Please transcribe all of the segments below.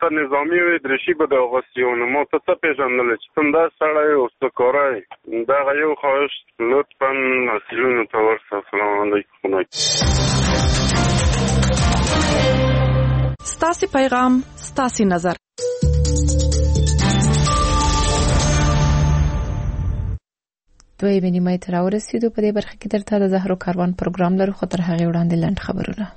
ته نظامي وي درشي به د غوستیونه مو ته پیژندل چې څنګه سړی او څکورای دا یو خواهش لطفا مسئولین ته ورسه. السلام علیکم. ستاسي پیغام ستاسي نظر. دوی نیمه تر ورسېدو. په دې برخه کې درته د زهرو کاروان پروګرام لرو، خو تر هغه وړاندې لنډ خبرونه.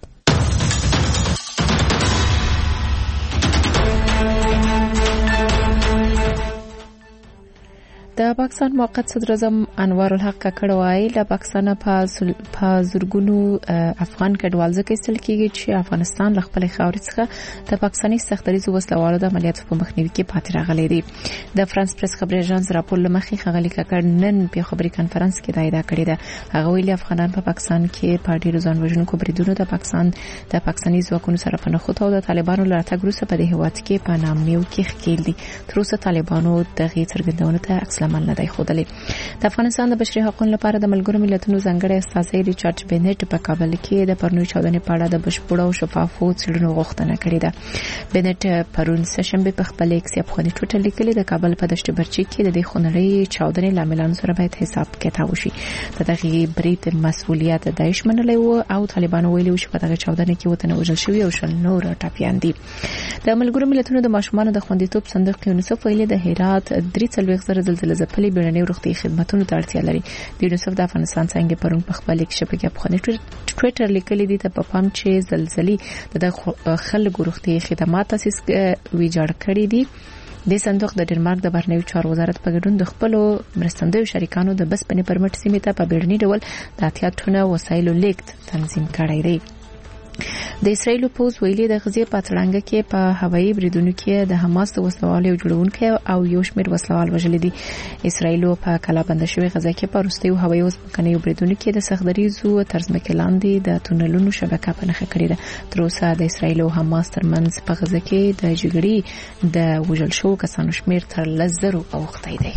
د پاکستان موقت صدر اعظم انوار الحق ککړ وایي له پاکستان په زرګونو افغان کډوال ځکه استل کېږي چې افغانستان له خپل خاورې څخه د پاکستاني سختدریزو وسلوالو د عملیاتو په مخنیوي کې پاتې راغلي دي. د فرانس پریس خبري اژانس راپور لمخې خغلی ککړ نن په خبري کانفرنس کې دا ادعا کړې ده. هغه ویلي افغانان په پاکستان کې په ډیرو ځان وژونکو بریدونو د پاکستاني ځواکونو سره په نښته او د طالبانو له راتګ وروسته په دې هیواد کې په نامیو کې ښکېل دي. تر اوسه طالبانو دغه څرګندونه ته عمل نه دی ښودلی. د افغانستان د بشري حقوقو لپاره د ملګرو ملتونو ځانګړی استازی ریچارډ بینټ په کابل کې د پرونی چاودنې په اړه د بشپړ او شفافو څېړنو غوښتنه کړې ده. بینټ پرون سهشنبه په خپل ایکس افغاني ټویټر لیکلي د کابل په دشت برچي کې د دې خونړۍ چاودنې لاملانو سره باید حساب کتاب وشي. دغه برید مسؤلیت داعش منلی و او طالبانو ویلي چې په دغه چاودنې کې وطن وژل شوی او شل نور ټاپیان دي. د ملګرو ملتونو د ماشومانو د خوندیتوب صندوق یونیسف ویلي د هرات 340 زلزلې ځپلې بیړنۍ روغتي خدماتونو ته اړتیا لري. د یونیسف د افغانستان څنګه پرون په خپل شبکې په ټویټر لیکلي دي ته په پام چې زلزلې د خلکو روغتي خدمات تاسیس ویجاړ کړي دي. د صندوق د ډنمارک د بهرنیو چارو وزارت په ګډون د خپل مرستندوی شریکانو د بسپنې پرمټ سیمې ته په بیړني ډول د اتیا وسایلو لیږد تنظیم کړی دی. د اسرایل پوز ویلي د غزې په تړانګه کې په هوایي بریدونو کې د حماس د وسلوالو جوړونکو او یو شمېر وسلوال وژل دي. اسرایل په کلابند شوی غزه کې په وروستیو هوایي ځمکنیو بریدونو کې د سختدریزو ترځمکې لاندې د تونلونو شبکه په نښه کړې ده. تر اوسه د اسرایل او حماس ترمنځ په غزه کې د جګړې د وژل شوو کسانو شمېر تر 100 اوښتی دی.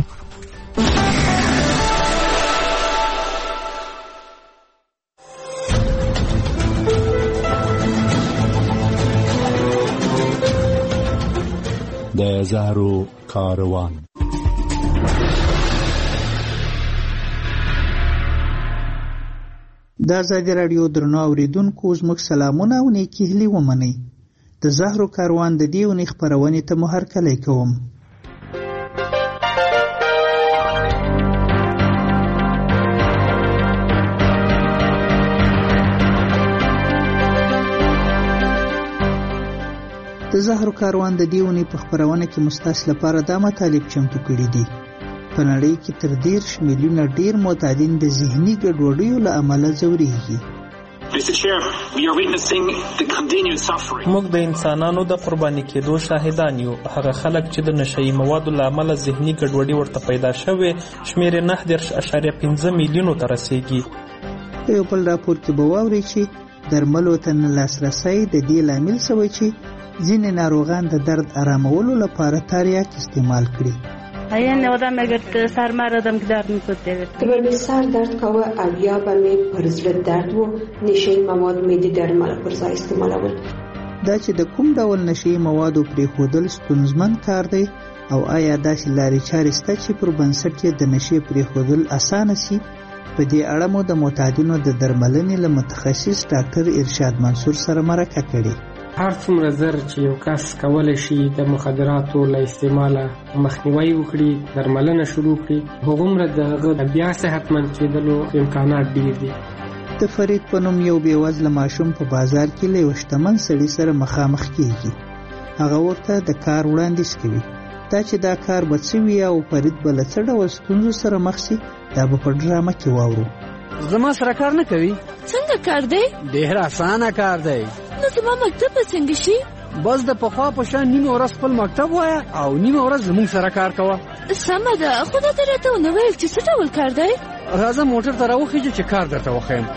د زهرو کاروان. د آزادي راډیو درنو اوریدونکو زموږ سلامونه او نیکی هیلې ومنئ. د زهرو کاروان د دې اونۍ خپرونې ته مو هرکلی کوم. د زهرو کاروان د دې اونۍ په خپرونه کې مستاس لپاره دا مطالب چمتو کړي دي. په نړۍ کې تر 10 میلیونه ډیر معتادین د ذهني ګډوډیو له امله ځورېږي. موږ د انسانانو د قرباني کېدو شاهدان یو. هغه خلک چې د نشئی موادو له امله ذهني ګډوډي ورته پیدا شوه شمېر 9.5 میلیونو ته رسیږي. په یو بل راپور کې به واورئ چې درملو ته نه لاسرسی د دې لامل شوی چې ځینې ناروغان د درد آرامولو لپاره تریاک استعمال کړي. یعنی آدم اگر سر مردم که درد میکنه که سر درد کوه او یا به می پرزرد درد و نشئی مواد میدی درمل پرزا استعمالول. دا چې د کوم ډول نشئی موادو پرېښودل ستونزمن کار دی او آیا داسې لارې چارې شته چې پر بنسټ یې د نشئی پرېښودل اسانه شي؟ په دې اړه مو د معتادینو د درملنې له متخصص ډاکټر ارشاد منصور سره مرکه کړې. هر څومره زر چې یو کس کولی شي د مخدراتو له استعماله مخنیوي وکړي، درملنه شروع کړي، هغومره د هغه بیا صحتمند کېدلو امکانات ډېر دي. د فرید په نوم یو بېوزله ماشوم په بازار کې له یو شتمن سړي سره مخامخ کېږي. هغه ورته د کار وړاندیز کوي. دا چې دا کار به څه وي او فرید به له څه ډول ستونزو سره مخ شي دا به په ډرامه کې واورو. زما سره کار نه کوي. څنګه کار دی؟ ډېر اسانه کار دی. نو زما مکتب به څنګه شي؟ بس د پخوا په شان نیمه ورځ خپل مکتب وایه او نیمه ورځ زموږ سره کار کوه. سمه ده، خو دا ته راته ونه ویل چې څه ډول کار دی؟ راځه موټر ته راوخیږه چې کار درته وښیم.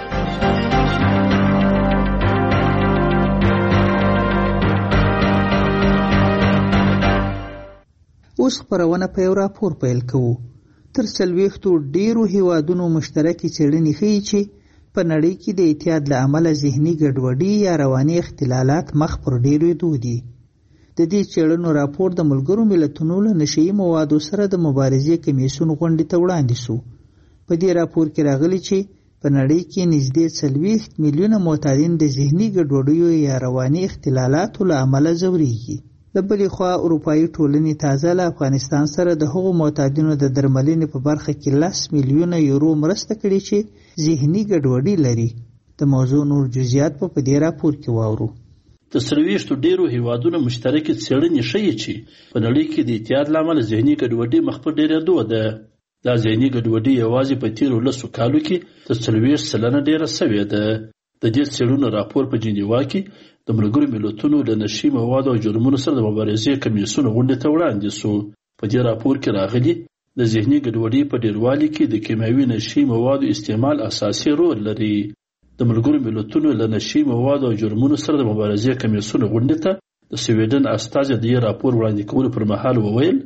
اوس خپرونه په یو راپور پیل کوو. تر 40 ډیرو هیوادونو مشترکې څېړنې ښیي چې په نړۍ کې د اعتیاد له امله ذهني ګډوډي یا رواني اختلالات مخ پر ډیرېدو دي. د دې څېړنو راپور د ملګرو ملتونو له نشهیي موادو سره د مبارزې کمیسیون غونډې ته وړاندې شو. په دې راپور کې راغلي چې په نړۍ کې نږدې 40 میلیونه معتادین د ذهني ګډوډیو یا رواني اختلالاتو له امله ځورېږي. د بلې خوا اروپایي ټولنې تازه له افغانستان سره د هغو معتادینو د درملنې په برخه کې 10 میلیونه یورو مرسته کړې چې ذهني ګډوډي لري. د موضوع نور جزئیات په دې راپور کې واورو. د 23 ډیرو هیوادونو مشترکې څېړنې ښیي چې په نړۍ کې د اعتیاد له امله ذهني ګډوډي مخ په ډېرېدو ده. دا ذهني ګډوډي یوازې په تیرو 10 کالو کې د 40% ډېره سوې ده. د دې څېړنو راپور په جنیوا کې د ملګرو ملتونو له نشي موادو او جرمونو سره د مبارزې کمیسیون غونډې ته وړاندې شو. په دې راپور کې راغلي د ذهني ګډوډۍ په ډېروالي کې د کیمیاوي نشي موادو استعمال اساسي رول لري. د ملګرو ملتونو له نشي موادو او جرمونو سره د مبارزې کمیسیون غونډې ته د سویډن استازي د دې راپور وړاندې کولو پر مهال وویل: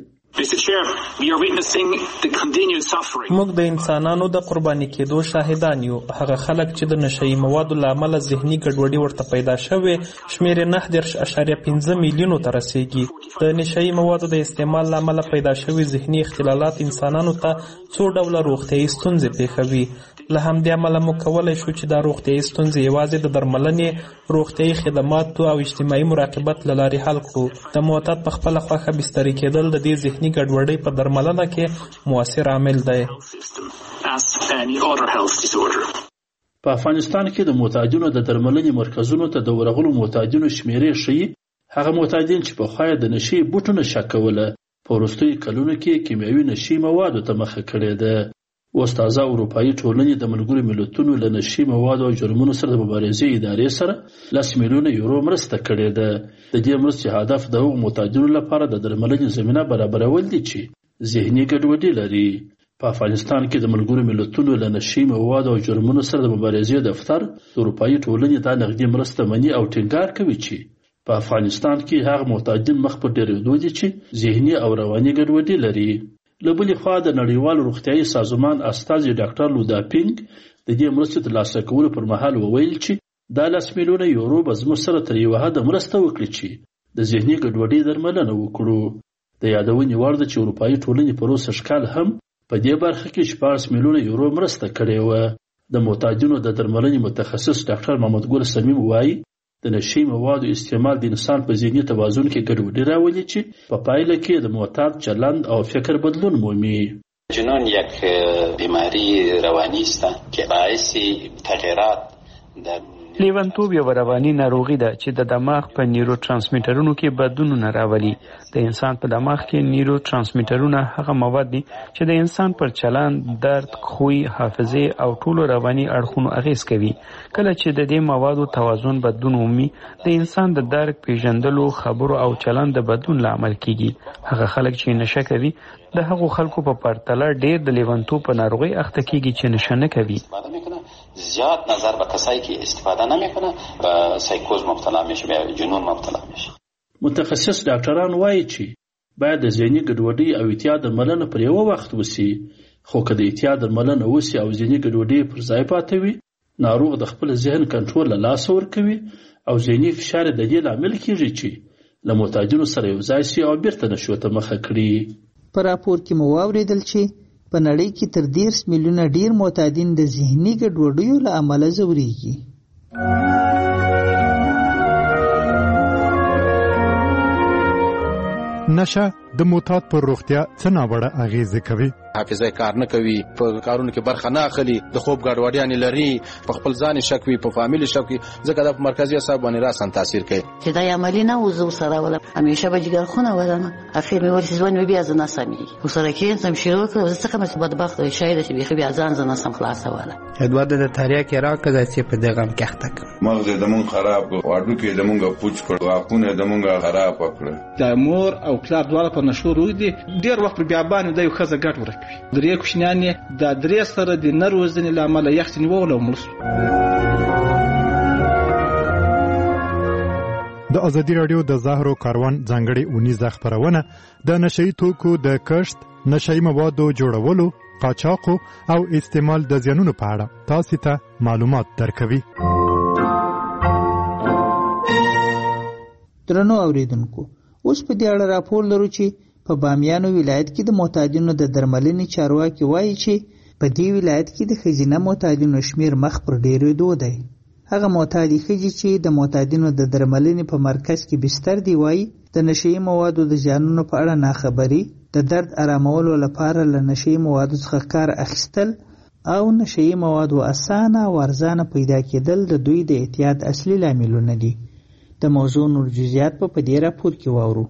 موږ د انسانانو د قرباني کېدو شاهدان یو. هغه خلک چې د نشهیي موادو له امله ذهني ګډوډي ورته پیدا شوې شمېر 9.5 میلیونو ته رسیږي. د نشهیي موادو د استعمال له امله پیدا شوي ذهني اختلالات انسانانو ته څو ډوله روغتیایي ستونزې پېښوي. له همدې امله موږ کولی شو چې دا روغتیایي ستونزې یوازې د درملنې، روغتیایي خدماتو او اجتماعي مراقبت له لارې حل کړو. د معتاد په خپله خوښه بستري کېدل د دې ذهني ګډوډۍ په درملنه کې مؤثر عامل دی. په افغانستان کې د معتادینو د درملنې مرکزونو ته د ورغلو معتادینو شمیرې ښیي هغه معتادین چې پخوا د نشي بوټو نشه کوله په وروستیو کلونو کې کیمیاوي نشي موادو ته مخه کړې ده. اوس تازه اروپایي ټولنې د ملګرو ملتونو له نشي موادو او جرمونو سره د مبارزې ادارې سره 10 میلیونه یورو مرسته کړې ده. د دې مرستې هدف د هغو معتادینو لپاره د درملنې زمینه برابرول دي چې ذهني ګډوډي لري. په افغانستان کې د ملګرو ملتونو له نشي موادو او جرمونو سره د مبارزې دفتر د اروپایي ټولنې دا نغدي مرسته مني او ټینګار کوي چې په افغانستان کې هغه معتادین مخ په ډېرېدو دي چې ذهني او رواني ګډوډي لري. له بلې خوا د نړیوال روغتیایي سازمان استازي ډاکټر لوداپینګ د دې مرستې ترلاسه کولو پر مهال وویل چې دا 10 میلیونه یورو به زموږ سره تر یوه حده مرسته وکړي چې د ذهني ګډوډۍ درملنه وکړو. د یادونې وړ ده چې اروپایي ټولنې په روسه ښکال هم په دې برخه کې 14 میلیونه یورو مرسته کړې وه. د معتادینو د درملنې متخصص ډاکټر محمد ګل صمیم وایي د نشي موادو استعمال د انسان په ذهني توازن کې ګډوډي راولي چې په پایله کې د معتاد چلند او فکر بدلون مومي. جنون یک بیماری روانی است که باعث تغییرات در لیونتوب یو رواني ناروغي ده چې د دماغ په نیورو ترانسمیټرونو کې بدلونونه راولي. د انسان په دماغ کې نیورو ترانسمیټرونه هغه مواد دي چې د انسان پر چلند، درد، خوی، حافظه او ټولو رواني اړخونو اغیز کوي. کله چې د دې موادو توازن بدلون ومي د انسان د درک، پیژندلو، خبرو او چلند د بدلون لامل کیږي. هغه خلک چې نشه کوي د هغو خلکو په پرتله ډیر د لیونتوب په ناروغي اخته کیږي چې نشه نه کوي. زیاد نظر به کسایی که استفاده نمیکنه به سایکوز مبتلا میشه، به جنون مبتلا میشه. متخصص ډاکټران وایي چې باید د ذهني ګډوډۍ او اعتیاد درملنه پر یو وخت وسی، خو که د اعتیاد درملنه وسی او ذهني ګډوډۍ پر ځای پاتې وي ناروغ د خپل ذهن کنټرول له لاسه ورکوي او ذهني فشار د دې لامل کیږي چې له معتادینو سره یو ځای شي او بیرته نشو ته مخه کړي. په راپور کې مو واوریدل چې په نړۍ کې تر 10 میلیونه ډیر معتادین د ذهني ګډوډیو له امله ځورېږي. نشه د معتاد پر روغتیا څه ناوړه اغیزه کوي؟ حافظه کار نه کوي، په کارونو کې برخه نه اخلي، د خوب ګډوډیان لري، په خپل ځان شک وي، په فامیل شک وي، ځکه د مرکزي اعصاب باندې راسن تاثیر کوي. چې دا عملی نه وزو سره ولا همیشه به جګر خونه ولنه اخر مې ورسې ځوان بیا زنه سمي وسره کې سم شروع کړ ځکه مې بدبخت شاید چې بیا ځان زنه سم خلاص ولا ادوار د تاریخ کې راکړه چې په دغه کېخته مغز دمون خراب واډو کې دمونګه پوچ کړ واقونه دمونګه خراب کړ. د مور او پلار دواړه په نشو روي دي ډیر وخت بیا باندې د یو خزه ګټ ورکوي. درې کوشنیانې د درې سره د نروزنې لامل یخت نیول او مړ. د ازادي رادیو د زهرو کاروان ځانګړي اونیزه خبرونه د نشئی توکو د کښت، نشئی موادو جوړولو، قاچاق او استعمال د زیانونو په اړه تاسو ته معلومات درکوي. درنو اوریدونکو، اوس په دې اړه راپور لرو چې په بامیانو ولایت کې د معتادینو د درملنې چارواکي وایي چې په دې ولایت کې د ښځینه معتادینو شمیر مخ پر ډېرېدو دی. هغه معتادې ښځې چې د معتادینو د درملنې په مرکز کې بستر دی وایي د نشهیي موادو د زیانونو په اړه ناخبري، د درد آرامولو لپاره له نشهیي موادو څخه کار اخیستل او نشهیي موادو اسانه او ارزانه پیدا کېدل د دوی د اعتیاد اصلي لاملونه دي. د موضوع نور جزئیات په دې راپور کې واورو.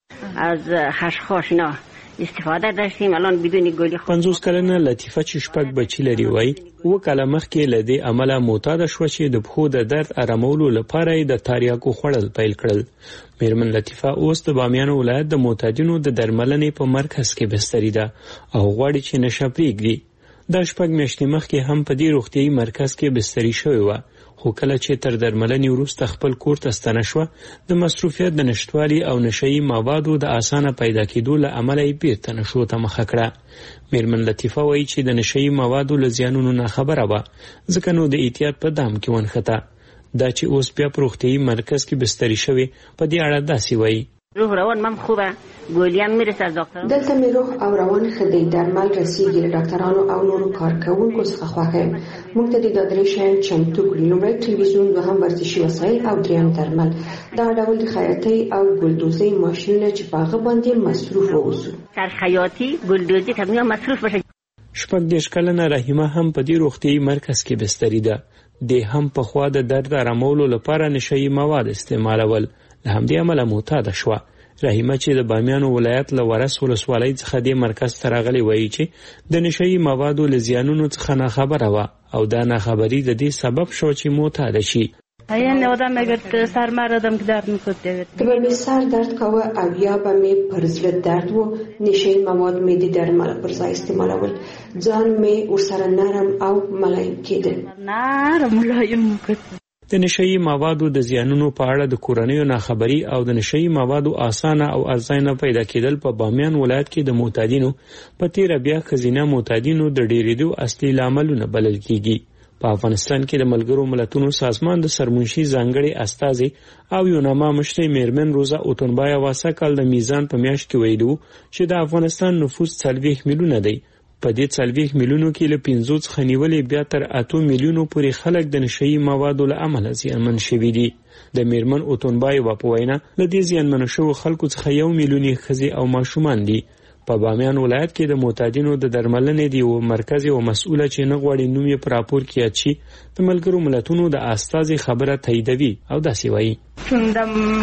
از خشخاشنا استفاده داشتیم الان بدون گلی. 50 کلنه لطیفه چې شپږ بچی لري وای و کله مخکې له دې عمله معتاده شو چې د پښو د درد آرامولو لپاره د تاریاکو خوړل پیل کړل. میرمن لطیفه اوس د بامیانو ولایت د معتادینو د درملنې په مرکز کې بستري ده او غواړي چې نشه پرېږدي. دا شپږ میاشتې مخکې هم په دې روغتیايي مرکز کې بستري شوې وه، خو کله چې تر درملنې وروسته خپل کور ته ستنه شوه د مصروفیت د نشتوالي او نشهیي موادو د اسانه پیدا کېدو له امله یې بیرته نشو ته مخه کړه. میرمن لطیفه وایي چې د نشهیي موادو له زیانونو ناخبره وه، ځکه نو د احتیاط په دام کې ونښته. دا چې اوس بیا په روغتیايي مرکز کې بستري شوې په دې اړه داسې وایي: روح روان من خوبه، گولیم میرسه از دکتر. دلته مې روح او روان ښه دی، درمل رسیږي، له ډاکټرانو او نورو کارکوونکو څخه خوښ یم. موږ ته دا درې شیان چمتو کړي: لومړی تلویزیون، دوهم ورزشي وسایل او دریم درمل. دا ډول د خیاطۍ او ګلدوزۍ ماشینونه چې په هغه باندې مصروف واوسو. سر خیاطي ګلدوزي ته موږ مصروف بشو. 18 کلنه رحیمه هم په دې روغتیايي مرکز کې بستري ده. د هم په خوا د درد آرامولو لپاره نشهیي مواد استعمالول، له همدې امله معتاده شوه. رحیمه چې د بامیانو ولایت له ورس ولسوالۍ څخه دې مرکز ته راغلې وایي چې د نشهیي موادو له زیانونو څخه ناخبره وه او دا ناخبري د دې سبب شو چې معتاده شي. یعنی آدم اگر سر مردم که درد میکرد که به سر درد کوه او یا به می پر زړه درد و نشهیي مواد می د درمل پر ځای استعمالول، ځان می ورسره نرم او ملایم کېدل. نرم ملایم میکرد. د نشهیي موادو د زیانونو په اړه د کورنیو ناخبري او د نشهیي موادو اسانه او ارزانه پیدا کېدل په بامیان ولایت کې د معتادینو په تیره بیا ښځینه معتادینو د ډېرېدو اصلي لاملونه بلل کېږي. په افغانستان کې د ملګرو ملتونو سازمان د سرمنشي ځانګړي استازي او یوناما مشرې میرمن روزا اوتونبایا واسه کال د میزان په میاشت کې ویلو چې د افغانستان نفوس 40 میلیونه دی. په دې 40 میلیونو کې له 50 څخه نیولې بیا تر 8 میلیونو پورې خلک د نشهیي موادو له امله زیانمن شوي دي. د میرمن اوتونبایا په وینا له دې زیانمنو شوو خلکو څخه 1 میلیون ښځې او ماشومان دي. په بامیان ولایت کې د معتادینو د درملنې دی او مرکز او مسؤله چې نه غواړي نوم یې پر راپور کې یاد شي د ملګرو ملتونو د استازي خبره تاییدوي او داسې وایي: د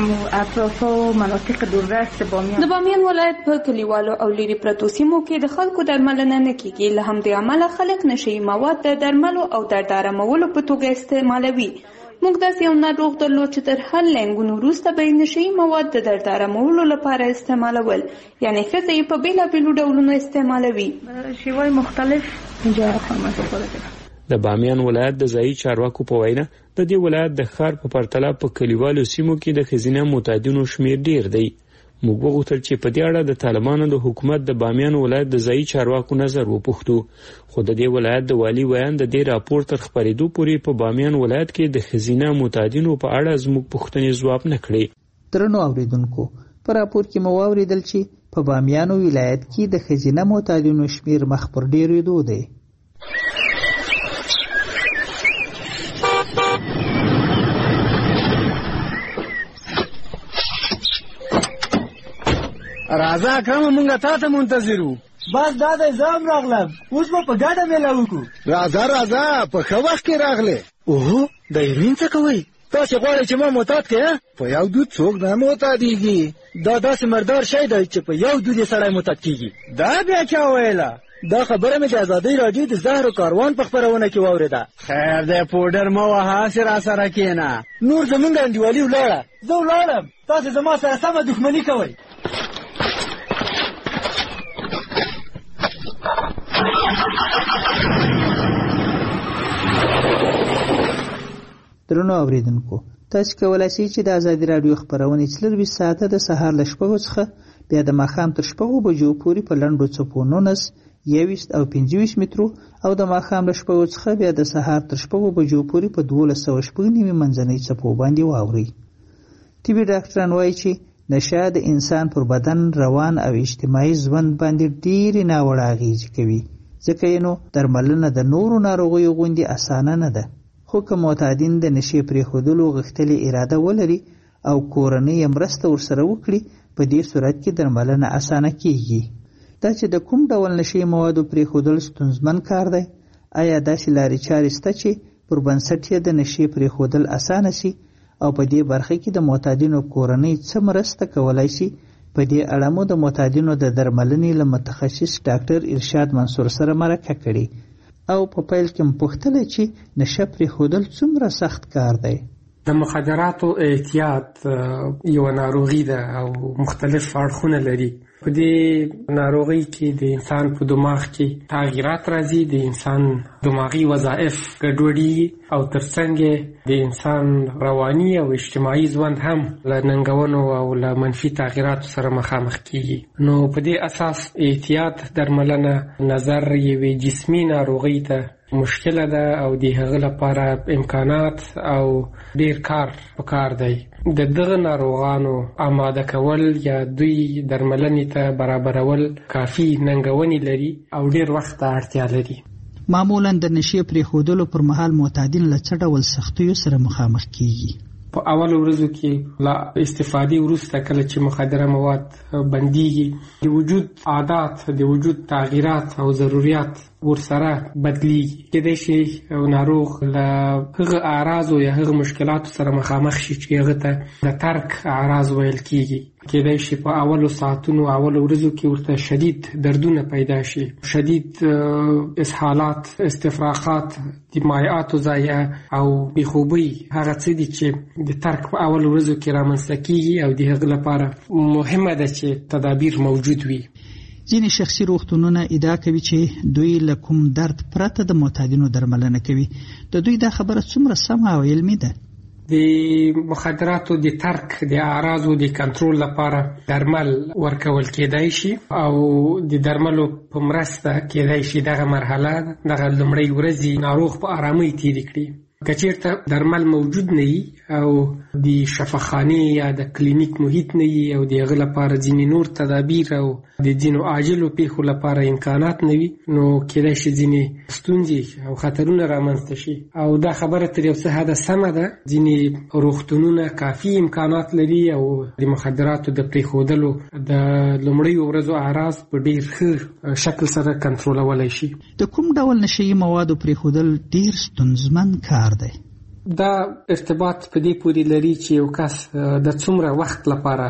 اطرافو مناطق دوررس د بامیان ولایت په کلیوالو او لرې پرتو سیمو کې د خلکو درملنه نه کیږي، له همدې امله خلک نشهیي مواد د درملو او درد آرامولو په توګه استعمالوي. موږ داسې یو ناروغ درلود چې تر هر لنګونو وروسته به یې نشهیي مواد د درد آرامولو لپاره استعمالول، یعنې ښځه یې په بېلابېلو ډولونو استعمالوي. شیوای مختلف اینجا خدمت وکړه. د بامیان ولایت د ځایي چارواکو په وینا د دې ولایت د ښار په پرتله په کلیوالو سیمو کې د ښځینه معتادینو شمیر ډیر دی. موږ وغوښتل چې په دې اړه د طالبانو د حکومت د بامیان ولایت د ځایي چارواکو نظر وپوښتو، خو د دې ولایت د والي ویان د دې راپور تر خپرېدو پورې په بامیان ولایت کې د ښځینه معتادینو په اړه زموږ پوښتنې ځواب نه کړې. درنو اوریدونکو، په راپور کې مو واورېدل چې په بامیانو ولایت کې د ښځینه معتادینو شمیر مخ پر ډېرېدو دی. راځه اکرم، مونږ تا ته منتظر وو. بس دا د زام راغلم، اوس به په ګډه میله وکړو. راځه په ښه وخت کې راغلې. اوهو، د هیروین څه کوئ؟ تاسې غواړئ چې ما معتاد کړې؟ په یو دود څوک نه معتادېږي. دا داسې مردار شی دی چې په یو دود یې سړی معتاد کېږي. دا بیا چا ویله؟ دا خبره مې د ازادۍ راډیو د زهرو کاروان په خپرونه کې واورېده. خیر دی، پوډر مه وهه، هسې راسره کښېنه. نور زمونږ انډیوالي ولاړه. زه ولاړم، تاسې زما سره سمه دښمني کوئ. درنو اوریدونکو، تاسو کولای شئ چې د ازادي راډیو خبرونه 24 ساعته د سهار له 6 څخه بیا د ماښام تر 6 بجو پورې په لنډو څپو 19 21 او 25 مترو او د ماښام له 6 څخه بیا د سهار تر 6 بجو پورې په 12 منځنۍ څپو باندې واورئ. طبي ډاکټران وایي چې نشه د انسان پر بدن، روان او اجتماعي ژوند باندې ډېرې ناوړه اغېزې کوي. ځکه یې نو درملنه د نورو ناروغیو غوندې اسانه نه ده. خو که معتادین د نشې پرېښودلو غښتلې اراده ولري او کورنۍ یې مرسته ورسره وکړي، په دې صورت کې درملنه اسانه کیږي. دا چې د کوم ډول نشې موادو پرېښودل ستونزمن کار دی، آیا داسې لارې چارې شته چې پر بنسټ یې د نشې پرېښودل اسانه شي او په دې برخه کې د معتادینو کورنۍ څه مرسته کولای شي؟ په دې اړه مو د معتادینو د درملنې له متخصص ډاکټر ارشاد منصور سره مرکه کړې او په پیل کې مو پوښتله چې نشه پرېښودل څومره سخت کار دی. د مخدراتو اعتیاد یو ناروغي ده او مختلف اړخونه لري. په دې ناروغي کې د انسان په دماغ کې تغییرات راځي، د انسان دماغي وظایف ګډوډي او ترڅنګ د انسان رواني او اجتماعي ژوند هم له ننګونو او له منفي تغییراتو سره مخامخ کیږي. نو په دې اساس اعتیاد درملنه نظر یوې جسمي ناروغي ته مشکله ده او د هغه لپاره امکانات او ډیر کار پکار دی. د دغه ناروغانو آماده کول یا دوی درملنې ته برابرول کافي ننګونې لري او ډیر وخت ته اړتیا لري. معمولا د نشې پرېښودلو پر مهال معتادین له څه ډول سختیو سره مخامخ کیږي؟ په اول ورځو کې له استفادې وروسته کله چې مخدره مواد بنديږي، د وجود عادات، د وجود تغییرات او ضرورت ورسره بدلیږي. کېدای شي ناروغ له هغه اعراضو یا هغه مشکلاتو سره مخامخ شي چې هغه ته د ترک اعراض ویل کېږي. کېدای شي په اولو ساعتونو، اولو ورځو کې ورته شدید دردونه پیدا شي، شدید اسهالات، استفراغات، د مایعاتو ضایعه او بېخوبۍ. هغه څه دي چې د ترک په اول ورځو کې رامنځته کېږي او د هغه لپاره مهمه ده چې تدابیر موجود وي. ځینې شخصي روغتونونه ادعا کوي چې دوی له کوم درد پرته د معتادینو درملنه کوي. د دوی دا خبره څومره سمه او علمي ده؟ د مخدراتو د ترک د اعراضو د کنټرول لپاره درمل ورکول کېدای شي او د درملو په مرسته کېدای شي دغه مرحله، دغه لومړۍ ورځې ناروغ په آرامۍ تېرې کړي. که چېرته درمل موجود نه وي او د شفاخانې یا د کلینیک محیط نه وي او د هغه لپاره ځینې نور تدابیر او د ځینو عاجلو پیښو لپاره امکانات نه وي، نو کېدای شي ځینې ستونزې او خطرونه رامنځته شي. او دا خبره تر یو څه حده سمه ده. ځینې روغتونونه کافي امکانات لري او د مخدراتو د پرېښودلو د لومړیو ورځو اعراض په ډېر ښه شکل سره کنټرولولی شي. د کوم ډول نشهیي موادو پرېښودل ډېر ستونزمن کار دی؟ دا ارتباط په دې پورې لري چې یو کس د څومره وخت لپاره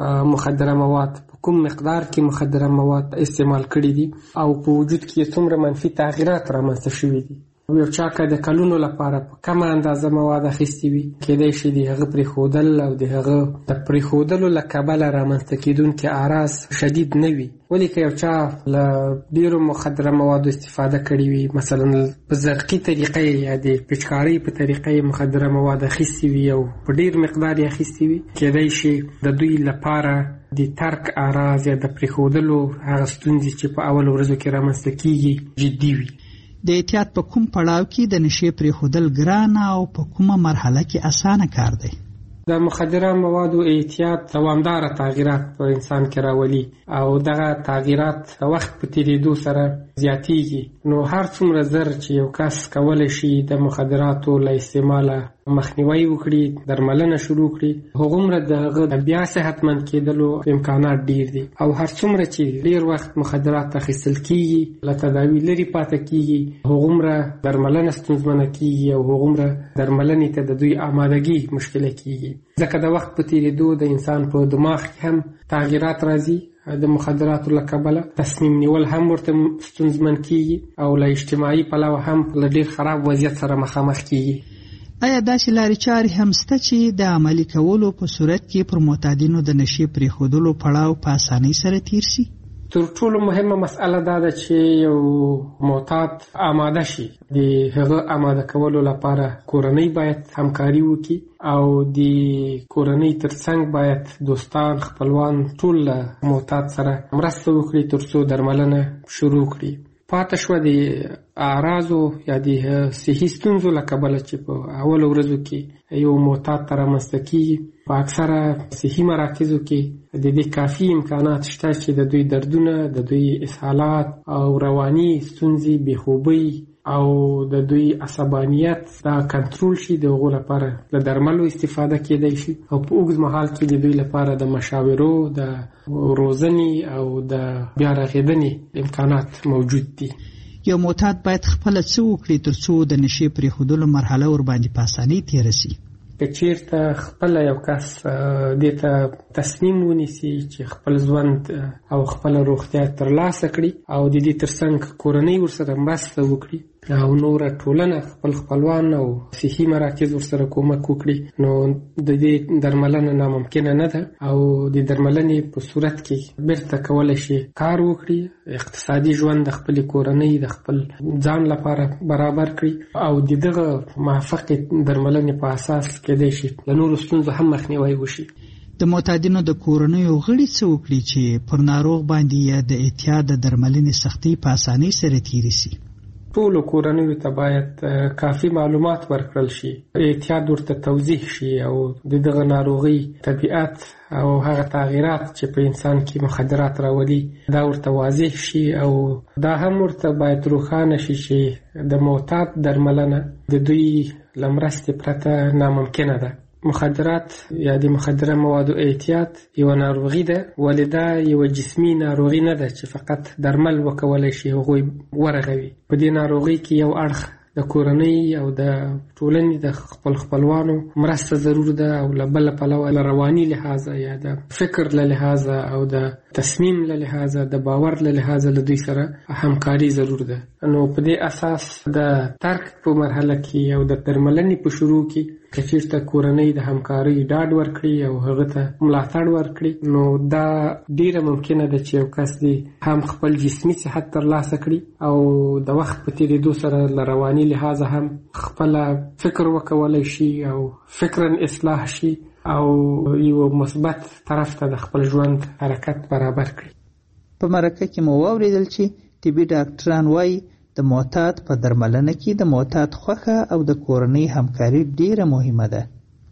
مخدره مواد، په کوم مقدار کې مخدره مواد استعمال کړي دي او په وجود کې څومره منفي تغییرات رامنځته شوي دي. یو چا که د کلونو لپاره په کمه اندازه مواد اخیستي وي، کېدای شي د هغه پرېښودل او د هغه د پرېښودلو له کبله رامنځته کېدونکي اعراض شدید نه وي. ولې که یو چا له ډېرو مخدره موادو استفاده کړې وي، مثلا په زرقي طریقه یا د پچکارۍ په طریقه یې مخدره مواد اخیستي وي او په ډېر مقدار یې اخیستي وي، کېدای شي د دوی لپاره د ترک اعراض یا د پرېښودلو هغه ستونزې چې په اول ورځو کې رامنځته کېږي جدي وي. د اعتیاد په کوم پړاو کې د نشې پرېښودل ګرانه او په کومه مرحله کې اسانه کار دی؟ د مخدره موادو اعتیاد دوامداره تغییرات په انسان کې راولي او دغه تغییرات وخت په تیریدو سره زیاتیږي. نو هر څومره زر چې یو کس کولی شي د مخدراتو له استعماله مخنیوي وکړي، درملنه شروع کړي، هغومره د هغه بیا صحتمند کېدلو امکانات ډیر دي. او هر څومره چې ډیر وخت مخدرات اخیستل کېږي، له تداوي لرې پاتې کېږي، هغومره درملنه ستونزمنه کېږي او هغومره درملنې ته د دوی آمادګي مشکله کېږي. ځکه د وخت په تېرېدو د انسان په دماغ کې هم تغییرات راځي. د مخدراتو له کبله تصمیم نیول هم ورته ستونزمن کېږي او له اجتماعي پلوه هم له ډیر خراب وضعیت سره مخامخ کېږي. آیا داسې لارې چارې هم شته چې د عملي کولو په صورت کې پر معتادینو د نشې پرېښودلو پړاو په اسانۍ سره تیر شي؟ تر ټولو مهمه مسئله دا ده چې یو معتاد آماده شي. د هغه آماده کولو لپاره کورنۍ باید همکاري وکړي او د کورنۍ ترڅنګ باید دوستان، خپلوان ټول معتاد سره مرسته وکړي تر څو درملنه شروع کړي. پاتې شوه د اعراضو یا د صحي ستونزو له کبله چې په اولو ورځو کې یو معتاد ته رامنځته کېږي. په اکثره صحي مراکزو کې د دې کافي امکانات شته چې د دوی دردونه، د دوی اسهالات او رواني ستونزې، بېخوبۍ او د دوی عصبانیت دا کنټرول شي. د هغو لپاره له درملو استفاده کېدای شي او په اوږد مهال کې د دوی لپاره د مشاورو، د روزنې او د بیا رغېدنې امکانات موجود دي. یو معتاد باید خپله څه وکړي تر څو د نشې پرېښودلو مرحله ورباندې په اسانۍ تېره شي؟ که چیرته خپله یو کس دې ته تصمیم ونیسي چې خپل ژوند او خپله روغتیا ترلاسه کړي او د دې ترڅنګ کورنۍ ورسره مرسته وکړي او نوره ټولنه، خپل خپلوان او صحي مراکز ورسره کومک وکړي، نو د دې درملنه ناممکنه نه ده او د درملنې په صورت کې بیرته کولی شي کار وکړي، اقتصادي ژوند د خپلې کورنۍ د خپل ځان لپاره برابر کړي او د دغه موفقې درملنې په اساس کېدای شي له نورو ستونزو هم مخنیوی وشي. د معتادینو د کورنیو غړي څه وکړي چې پر ناروغ باندې یا د اعتیاد د درملنې سختۍ په اسانۍ سره تېرې شي؟ ټولو کورنیو ته باید کافي معلومات ورکړل شي، اعتیاد ورته توضیح شي او د دغه ناروغۍ طبیعت او هغه تغییرات چې په انسان کې مخدرات راولي دا ورته واضح شي او دا هم ورته باید روښانه شي چې د معتاد درملنه د دوی له مرستې پرته ناممکنه ده. مخدرات یا د مخدره موادو اعتیاد یو ناروغي ده، ولې دا یو جسمي ناروغي نه ده چې فقط درمل وکولای شي هغوی ورغوي. په دې ناروغي کې یو اړخ د کورنۍ او د ټولنې د خپل خپلوانو مرسته ضرور ده او له بله پلوه له رواني لحاظه یا د فکر له لحاظه او د تصمیم له لحاظه د باور له لحاظه له دوی سره همکاري ضرور ده. نو په دې اساس د ترک په مرحله کې او د درملنې په شروع کې که چېرته کورنۍ د همکارۍ ډاډ ورکړي او هغه ته ملاتړ ورکړي نو دا ډیره ممکنه ده چې یو کس دې هم خپل جسمي صحت ترلاسه کړي او د وخت په تېرېدو سره له رواني لحاظه هم خپله فکر وکولی شي او فکرا اصلاح شي او یو مثبت طرف ته د خپل ژوند حرکت برابر کړي. په مرکه کې مو واورېدل چې طبي ډاکټران وایي د معتاد په درملنه کې د معتاد خوښه او د کورنۍ همکاري ډیره مهمه ده.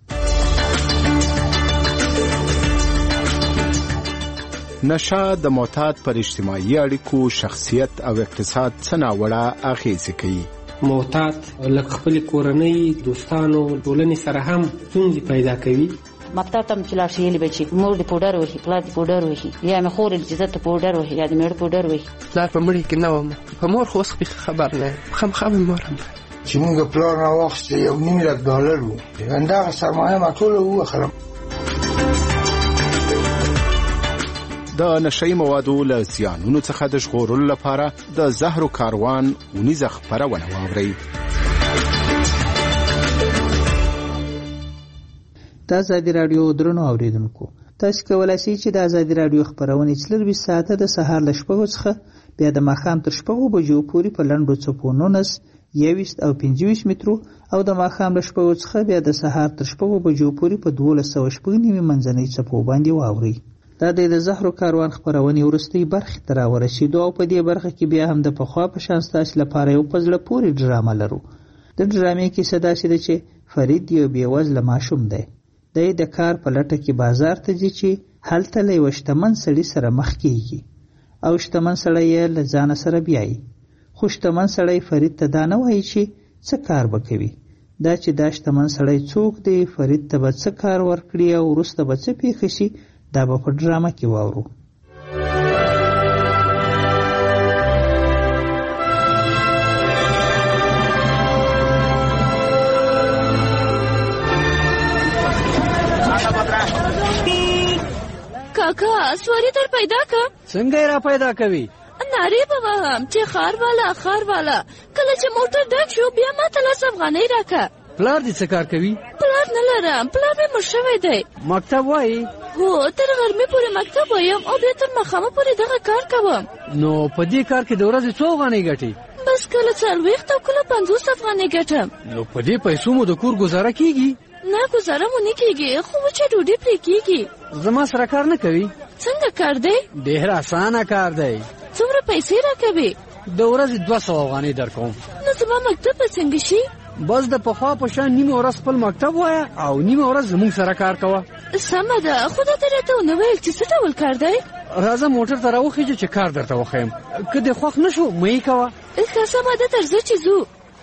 نشه د معتاد پر اجتماعي اړیکو، شخصیت او اقتصاد څه ناوړه اغېزې کوي. معتاد له خپلې کورنۍ، دوستانو، ټولنې سره هم ستونزې پیدا کوي. مکتب ته چې لاړ شي یې به چې مور دې پوډر وهي، پلار دې پوډر وهي، یا مې خور چې زه ته پوډر وهي یا د مېړه پوډر وهي. پلار په مړي کې نه وم، په مور خو اوس خبر نه یم، خامخا مې مور هم چې مونږ پلار راواخیسته $1,000,000 و، همدغه سرمایه ما ټوله ووخلم. د نشهیي موادو له زیانونو څخه د ژغورلو لپاره د زهرو کاروان اونیزه خپرونه واورئ. د ازادي راډیو درنو اوریدونکو، تاسو کولی شئ چې د ازادي راډیو خپرونې 24 ساعته د سهار له 6 څخه بیا د ماښام تر 6 بجو پورې په لنډو څپو 19، 21 او 25 مترو او د ماښام له 6 څخه بیا د سهار تر 6 بجو پورې په 1290 منځنۍ څپو باندې واورئ. دا د زهرو کاروان خپرونې وروستۍ برخې ته راورسېدو او په دې برخه کې بیا هم د پخوا په شان ستاسو لپاره یو په زړه پورې ډرامه لرو. د ډرامې کیسه داسې ده چې فرید یو بېوزله ماشوم دی. دی د کار په لټه کې بازار ته ځي چې هلته له یوه شتمن سړي سره مخ کېږي او شتمن سړی یې له ځانه سره بیایي. خو شتمن سړی فرید ته دا نه وایي چې څه کار به کوي. دا چې دا شتمن سړی څوک دی، فرید ته به څه کار ورکړي او وروسته به څه پېښه شي، دا به په ډرامه کې واورو. کاکا سواری در پیدا که؟ څنګه را پیدا کوي؟ ناری به وهم چې خار والا کله چې موټر ډک شو بیا ما ته 10 افغانۍ راکه. پلار دې څه کار کوي؟ پلار نه لرم، پلار مې مړ شوی دی. مکتب وایي؟ هو، تر غرمې پورې مکتب وایم او بیا تر ماښامه پورې دغه کار کوم. نو په دې کار کې د ورځې څو افغانۍ ګټې؟ بس کله 40 او کله 50 افغانۍ ګټم. نو په دې پیسو مو د کور گزاره کیږي؟ نه گزاره مو نه کیږي، خو چې ډوډۍ پرې کیږي. زما سره کار نه کوي؟ څنګه کار دی؟ ډېر اسانه کار دی. څومره پیسې راکوي؟ د ورځې 200 افغانۍ درکوم. نو زما مکتب به څنګه شي؟ بس د پخوا په شان نیمه ورځ خپل مکتب وایه او نیمه ورځ زموږ سره کار کوه. سمه ده، خو دا ته راته ونه ویل چې څه ډول کار دی؟ راځه موټر ته راوخیږه چې کار درته وښیم. که دې خوښ نه شو مه یې کوه. ښه سمه ده، درځه چې ځو.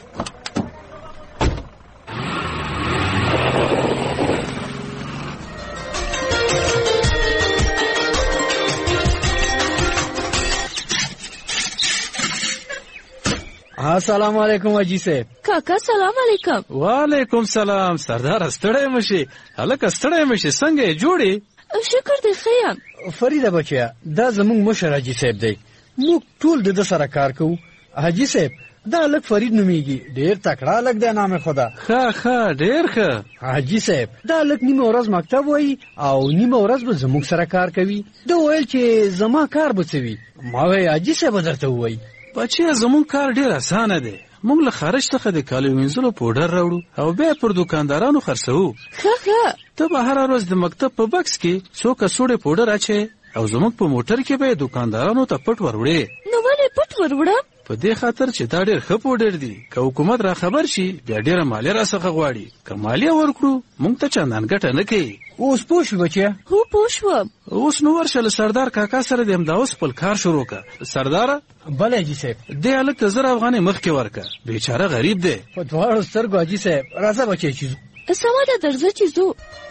السلام علیکم حاجی صاحب. کاکا سلام علیکم. وعلیکم سلام. سردار ستړی مشي؟ هلکه ستړی مشي، څنګه یې جوړې؟ شکر دی ښه یم. فریده بچیا، دا زموږ مشر حاجي صاحب دی. موږ ټول د ده سره کار کوو. حاجي صاحب دا هلک فرید نومیږي، ډېر تکړه هلک دی، نام خدا. ښه ډېر ښه. حاجي صاحب دا هلک نیمه ورځ مکتب وایي او نیمه ورځ به زموږ سره کار کوي. ده ویل چې زما کار به څه وي. ما وایي حاجي صاحب درته ووایي بچیا زموږ کار ډېر اسانه دی. موږ له خارج څخه د کالو وینځلو پوډر راوړو او بیا پر دکاندارانو خرڅوو. ښه ته به هره ورځ د مکتب په بکس کې څو کڅوړې پوډر اچې او زموږ په موټر کې به دکاندارانو ته پټ وروړې. نو ولې پټ وروړم؟ په دې خاطر چې دا ډېر ښه پوډر دي. که حکومت را خبر شي بیا ډېره مالیه راڅخه غواړي. که مالیه ورکړو موږ ته چندان ګټه نه کوي. اوس پوه شو بچیا؟ هو پوه شوم. اوس نو ورشه له سردار کاکا سره د همدا اوس خپل کار شروع که. سرداره بله حاجي صاحب. دې هلک ته 1000 افغانۍ مخکې ورکه، بیچاره غریب دی. په دواړو سترګو حاجي صاحب. راځه بچی چې ځو. سمه ده، درځه چې ځو.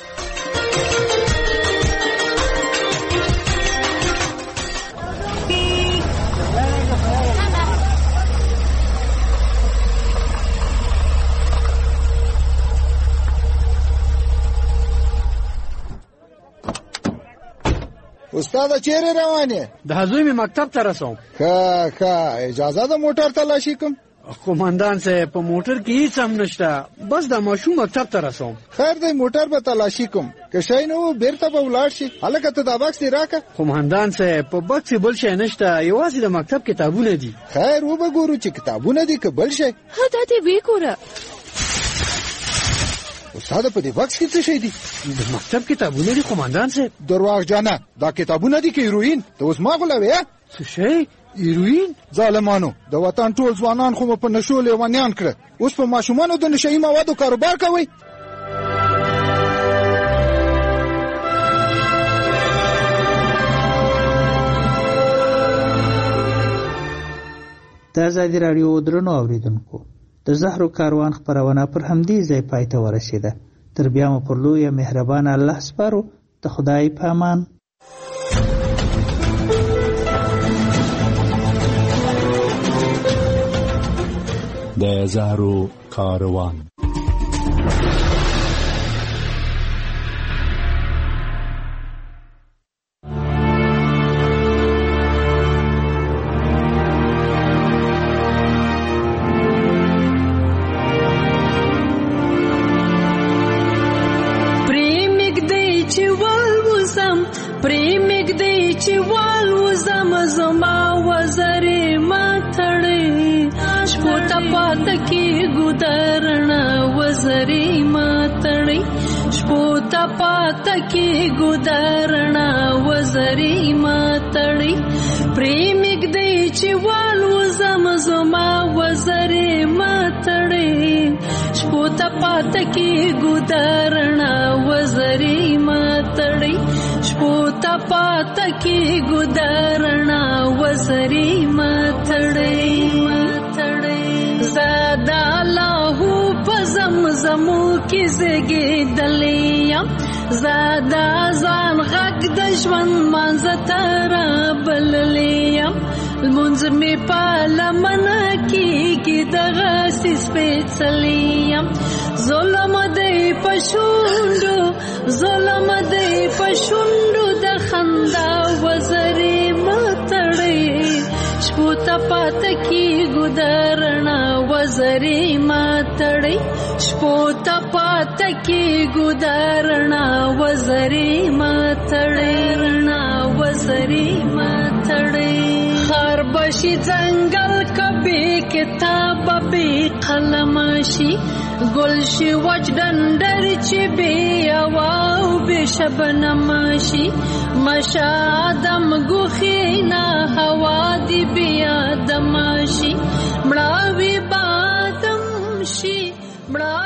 استاد چیرې روانې؟ د زوی مې مکتب ته رسوم. ښه اجازه ده موټر تلاشي کوم؟ قومندان صاحب په موټر کې هیڅ هم نشته، بس د ماشوم مکتب ته رسوم. خیر دی موټر به تلاشي کوم، که شی نه و بیرته به ولاړ شي. هلکه ته دا بکس دې راکړه. قومندان صاحب په بکس کې بل شی نشته، یوازې د مکتب کتابونه دي. خیر وبګورو چې کتابونه دي که بل شی. ها دا دې ویې ګوره. استاد په دې بکس کې څه شی دي؟ د مکتب کتابونه دي قومندان صاحب. درواغجنه، دا کتابونه دي که هیروین؟ ته اوس ما غولوې؟ څه شی؟ هیروین؟ ظالمانو د وطن ټول ځوانان خو مو په نشو لیونیان کړه. اوس په ماشومانو د نشهیي موادو کاروبار کوئ. د ازادي راډیو درنو اوریدونکو، د زهرو کاروان خپرونه پر همدې ځای پای ته ورسېده. تر بیا مو پر لویه مهربانه الله سپارو. د خدای په امان. د زهرو کاروان. की गुदरना वजरी मातड़ी प्रेमिक दे चिवाल वजम जमा वजरी मातड़ी शपोता पात की गुदरना वजरी मातड़ी शपोता पात की गुदरना वजरी मातड़ी ज़ादा लाहू पज़म ज़मू की ज़गे दलिया زادا ځان غږ د ژوند مانځه ترا بللیم لمونځ مې په لمنه کېږي دغسې سپېڅلیم ظلم دی په شونډو ظلم دی په شونډو د خندا وزرې مه تړئ شپو ته پاته کېږو د رڼا وزرې مه تړئ شپو ته پاته کېږو د رڼا وزرې مه تړئ رڼا وزرې مه تړئ خار بشي ځنګل که بې کتابه بې قلمه شي گل شي وچ ډنډر چې بې اواو بې شبنم شي مشادم ګوخینا هوا دی بیا دم شي مړاوي بادم شي مړا